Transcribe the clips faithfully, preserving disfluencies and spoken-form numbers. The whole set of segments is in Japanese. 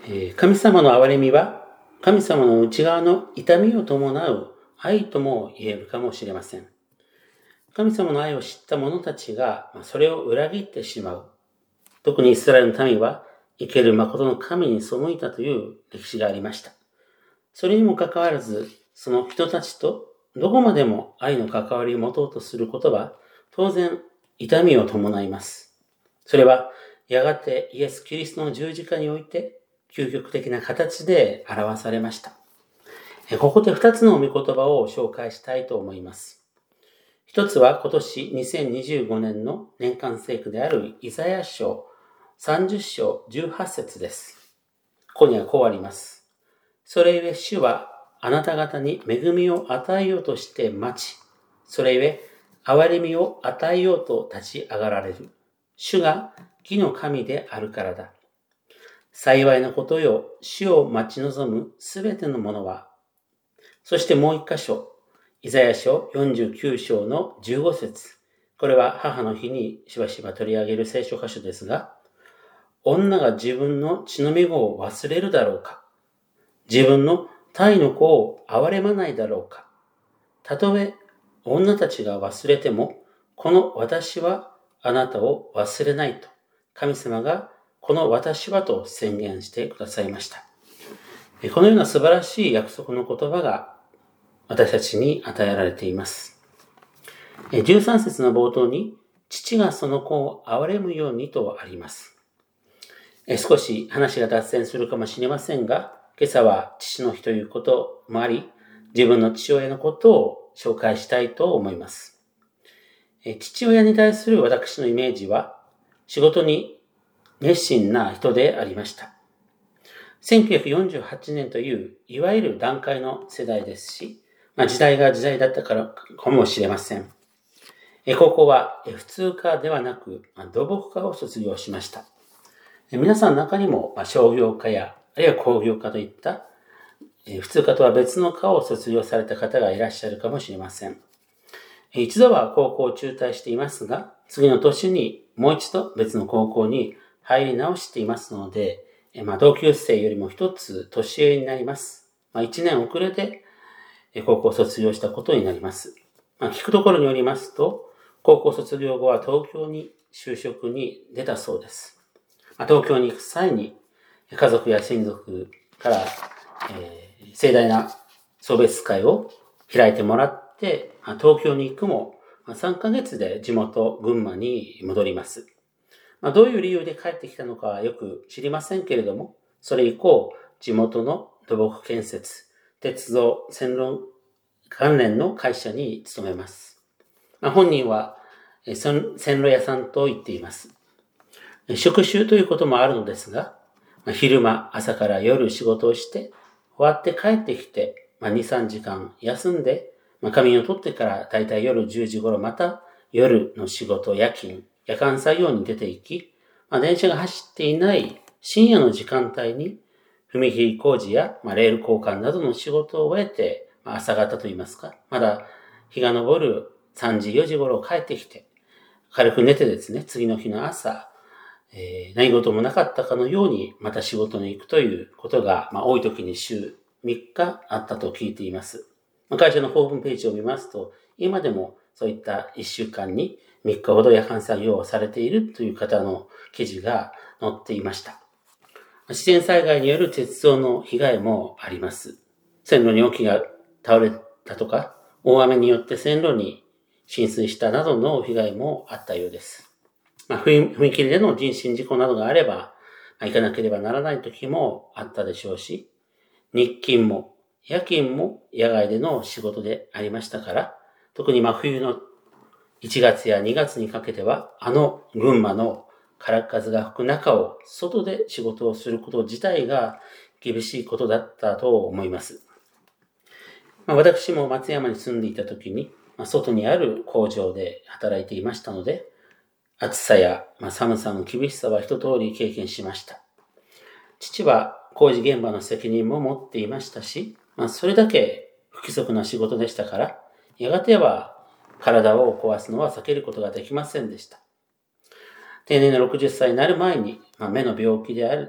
えー神様の憐れみは、神様の内側の痛みを伴う愛とも言えるかもしれません。神様の愛を知った者たちがそれを裏切ってしまう。特にイスラエルの民は生ける誠の神に背いたという歴史がありました。それにもかかわらず、その人たちとどこまでも愛の関わりを持とうとすることは、当然痛みを伴います。それはやがてイエス・キリストの十字架において究極的な形で表されました。ここで二つの御言葉を紹介したいと思います。一つは今年にせんにじゅうごねんの年間聖句であるイザヤ書さんじゅっ章じゅうはち節です。ここにはこうあります。それゆえ主はあなた方に恵みを与えようとして待ち、それゆえ憐れみを与えようと立ち上がられる。主が義の神であるからだ。幸いなことよ、主を待ち望むすべてのものは。そしてもう一箇所、イザヤ書よんじゅうきゅう章のじゅうご節。これは母の日にしばしば取り上げる聖書箇所ですが、女が自分の血のみ子を忘れるだろうか。自分の胎の子を憐れまないだろうか。たとえ女たちが忘れても、この私はあなたを忘れないと、神様がこの私はと宣言してくださいました。このような素晴らしい約束の言葉が私たちに与えられています。じゅうさん節の冒頭に、父がその子を憐れむようにとあります。少し話が脱線するかもしれませんが、今朝は父の日ということもあり、自分の父親のことを紹介したいと思います。父親に対する私のイメージは、仕事に熱心な人でありました。せんきゅうひゃくよんじゅうはちねんといういわゆる団塊の世代ですし、まあ、時代が時代だったからかもしれません。高校は普通科ではなく土木科を卒業しました。皆さんの中にも商業科やあるいは工業科といった普通科とは別の科を卒業された方がいらっしゃるかもしれません。一度は高校を中退していますが、次の年にもう一度別の高校に入り直していますので、まあ、同級生よりも一つ年上になります。まあ、一年遅れて高校を卒業したことになります。まあ、聞くところによりますと、高校卒業後は東京に就職に出たそうです。まあ、東京に行く際に家族や親族から、えー、盛大な送別会を開いてもらって、まあ、東京に行くもさんかげつで地元群馬に戻ります。まあ、どういう理由で帰ってきたのかはよく知りませんけれども、それ以降、地元の土木建設、鉄道、線路関連の会社に勤めます。まあ、本人は線路屋さんと言っています。職種ということもあるのですが、まあ、昼間、朝から夜仕事をして、終わって帰ってきて、まあ、に、さんじかん休んで、まあ、仮眠を取ってからだいたい夜じゅうじ頃また夜の仕事、夜勤、夜間作業に出て行き、まあ、電車が走っていない深夜の時間帯に踏切工事や、まあ、レール交換などの仕事を終えて、まあ、朝方といいますか、まだ日が昇るさんじ、よじ頃帰ってきて、軽く寝てですね、次の日の朝、えー、何事もなかったかのようにまた仕事に行くということが、まあ、多い時に週みっかあったと聞いています。まあ、会社のホームページを見ますと、今でもそういったいっしゅうかんにみっかほど夜間作業をされているという方の記事が載っていました。自然災害による鉄道の被害もあります。線路に木が倒れたとか、大雨によって線路に浸水したなどの被害もあったようです。まあ、踏切での人身事故などがあれば、まあ、行かなければならない時もあったでしょうし、日勤も夜勤も野外での仕事でありましたから、特に真冬のいちがつやにがつにかけては、あの群馬の空っ風が吹く中を外で仕事をすること自体が厳しいことだったと思います。まあ、私も松山に住んでいた時に、まあ、外にある工場で働いていましたので、暑さや、まあ、寒さの厳しさは一通り経験しました。父は工事現場の責任も持っていましたし、まあ、それだけ不規則な仕事でしたから、やがては体を壊すのは避けることができませんでした。定年のろくじゅっさいになる前に、まあ、目の病気である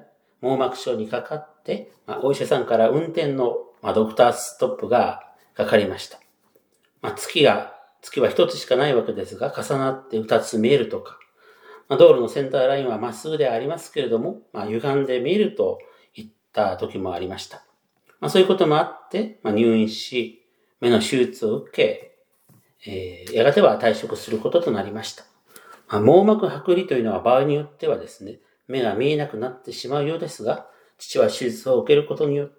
網膜症にかかって、まあ、お医者さんから運転の、まあ、ドクターストップがかかりました。まあ、月が、月は一つしかないわけですが、重なって二つ見えるとか、まあ、道路のセンターラインはまっすぐでありますけれども、まあ、歪んで見えるといった時もありました。まあ、そういうこともあって、まあ、入院し、目の手術を受け、えー、やがては退職することとなりました。まあ、網膜剥離というのは場合によってはですね、目が見えなくなってしまうようですが、父は手術を受けることによって、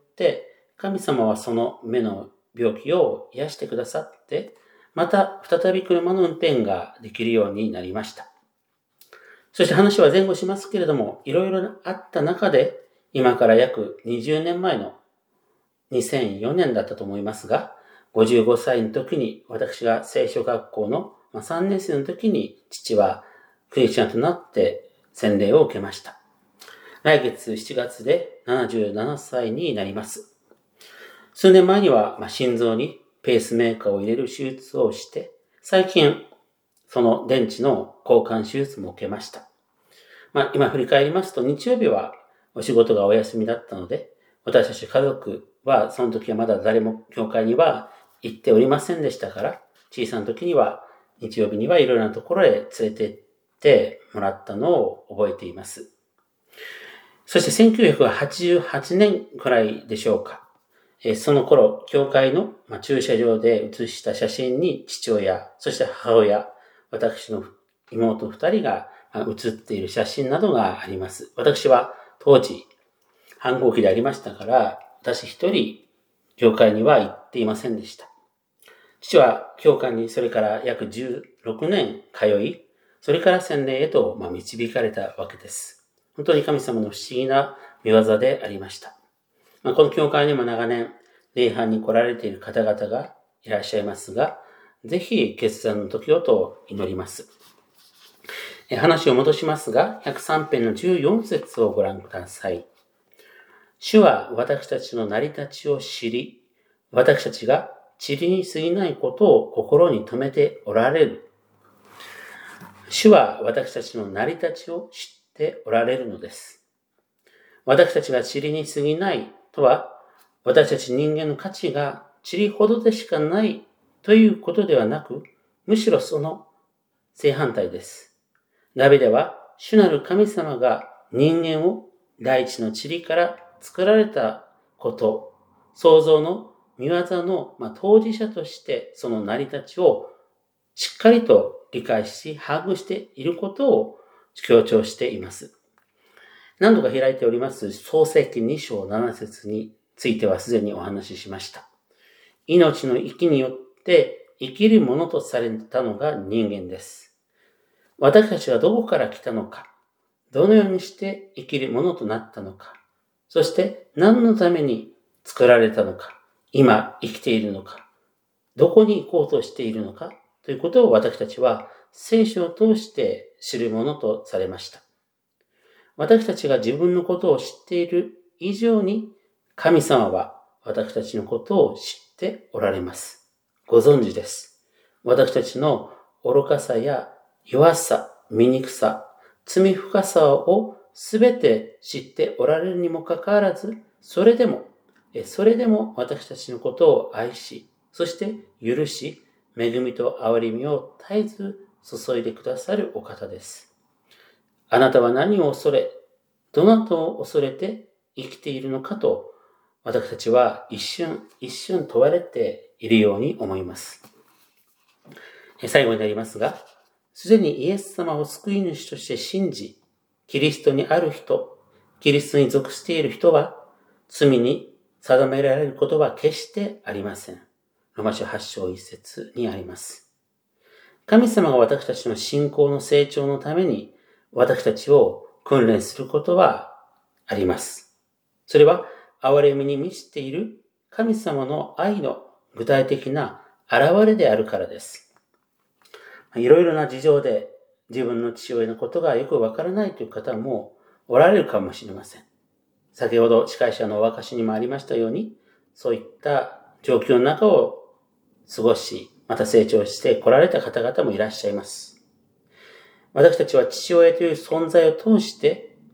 神様はその目の病気を癒してくださって、また再び車の運転ができるようになりました。そして話は前後しますけれども、いろいろあった中で、今から約にじゅうねんまえのにせんよねんだったと思いますが、ごじゅうごさいの時に私が聖書学校のさんねん生の時に父はクリスチャンとなって洗礼を受けました。来月しちがつでななじゅうななさいになります。数年前には心臓にペースメーカーを入れる手術をして、最近その電池の交換手術も受けました。まあ、今振り返りますと日曜日はお仕事がお休みだったので、私たち家族はその時はまだ誰も教会には行っておりませんでしたから、小さな時には日曜日にはいろいろなところへ連れて行ってもらったのを覚えています。そしてせんきゅうひゃくはちじゅうはちねんくらいでしょうか。その頃、教会の駐車場で写した写真に父親、そして母親、私の妹二人が写っている写真などがあります。私は当時、反抗期でありましたから、私一人、教会には行っていませんでした。父は教会にそれから約じゅうろくねん通い、それから洗礼へと導かれたわけです。本当に神様の不思議な御業でありました。この教会にも長年、礼拝に来られている方々がいらっしゃいますが、ぜひ決断の時をと祈ります。話を戻しますが、ひゃくさん編のじゅうよん節をご覧ください。主は私たちの成り立ちを知り、私たちが塵に過ぎないことを心に留めておられる。主は私たちの成り立ちを知っておられるのです。私たちが塵に過ぎないとは、私たち人間の価値が塵ほどでしかないということではなく、むしろその正反対です。ダビデは、主なる神様が人間を大地の塵から作られたこと、創造の御業の、まあ、当事者としてその成り立ちをしっかりと理解し、把握していることを強調しています。何度か開いております創世記に章なな節についてはすでにお話ししました。命の息によって生きるものとされたのが人間です。私たちはどこから来たのか、どのようにして生きるものとなったのか、そして何のために作られたのか、今生きているのか、どこに行こうとしているのかということを私たちは聖書を通して知るものとされました。私たちが自分のことを知っている以上に神様は私たちのことを知っておられます。ご存知です。私たちの愚かさや弱さ、醜さ、罪深さをすべて知っておられるにもかかわらず、それでも、それでも私たちのことを愛し、そして許し、恵みと憐れみを絶えず注いでくださるお方です。あなたは何を恐れ、どなたを恐れて生きているのかと、私たちは一瞬一瞬問われているように思います。最後になりますが、すでにイエス様を救い主として信じ、キリストにある人、キリストに属している人は、罪に定められることは決してありません。ローマ書はち章いち節にあります。神様が私たちの信仰の成長のために、私たちを訓練することはあります。それは、憐れみに満ちている神様の愛の具体的な現れであるからです。いろいろな事情で自分の父親のことがよくわからないという方もおられるかもしれません。先ほど司会者のお証にもありましたように、そういった状況の中を過ごし、また成長して来られた方々もいらっしゃいます。私たちは父親という存在を通して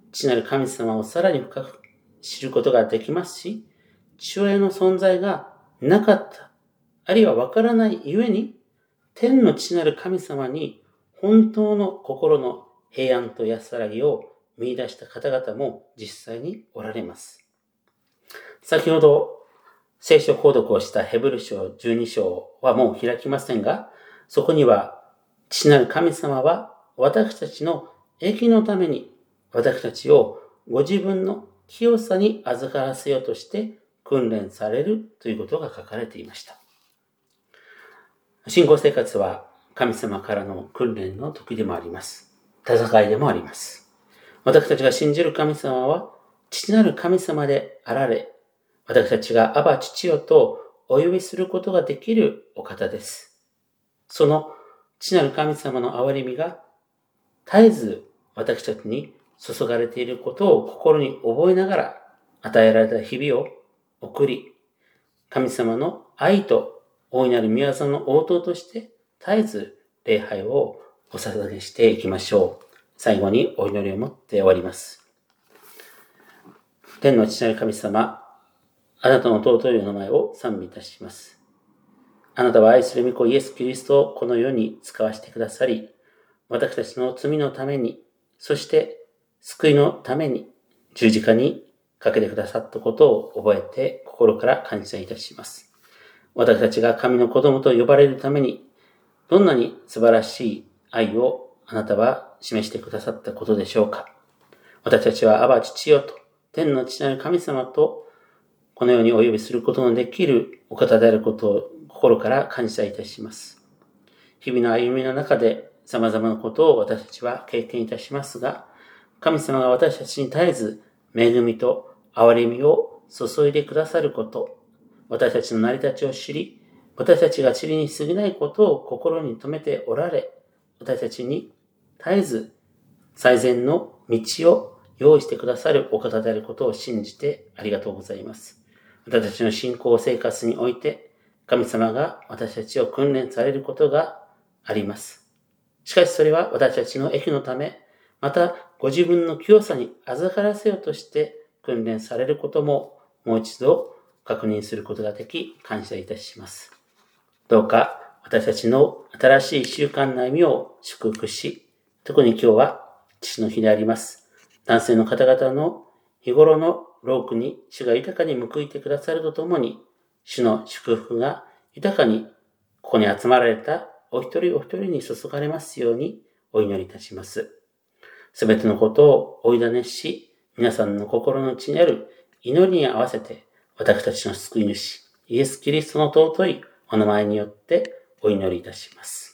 父なる神様をさらに深く知ることができますし、父親の存在がなかった、あるいはわからないゆえに、天の父なる神様に本当の心の平安と安らぎを見出した方々も実際におられます。先ほど聖書購読をしたヘブル書じゅうに章はもう開きませんが、そこには父なる神様は私たちの益のために私たちをご自分の清さに預からせようとして訓練されるということが書かれていました。信仰生活は神様からの訓練の時でもあります。戦いでもあります。私たちが信じる神様は父なる神様であられ、私たちがアバ父よとお呼びすることができるお方です。その父なる神様の憐れみが絶えず私たちに注がれていることを心に覚えながら与えられた日々を送り、神様の愛と大いなる御業の応答として絶えず礼拝をお捧げしていきましょう。最後にお祈りを持って終わります。天の父なる神様、あなたの尊いお名前を賛美いたします。あなたは愛する御子イエス・キリストをこの世に使わせてくださり、私たちの罪のために、そして救いのために十字架にかけてくださったことを覚えて心から感謝いたします。私たちが神の子供と呼ばれるために、どんなに素晴らしい愛をあなたは示してくださったことでしょうか。私たちはアバ父よと天の父なる神様とこのようにお呼びすることのできるお方であることを心から感謝いたします。日々の歩みの中で様々なことを私たちは経験いたしますが、神様が私たちに絶えず恵みと憐れみを注いでくださること、私たちの成り立ちを知り、私たちが知りに過ぎないことを心に留めておられ、私たちに絶えず最善の道を用意してくださるお方であることを信じてありがとうございます。私たちの信仰生活において、神様が私たちを訓練されることがあります。しかしそれは私たちの益のため、またご自分の清さに預からせようとして訓練されることももう一度確認することができ感謝いたします。どうか私たちの新しい習慣の歩みを祝福し、特に今日は父の日であります。男性の方々の日頃の労苦に主が豊かに報いてくださるとともに、主の祝福が豊かにここに集まられたお一人お一人に注がれますようにお祈りいたします。すべてのことをお委ねし、皆さんの心の内にある祈りに合わせて、私たちの救い主、イエス・キリストの尊いお名前によってお祈りいたします。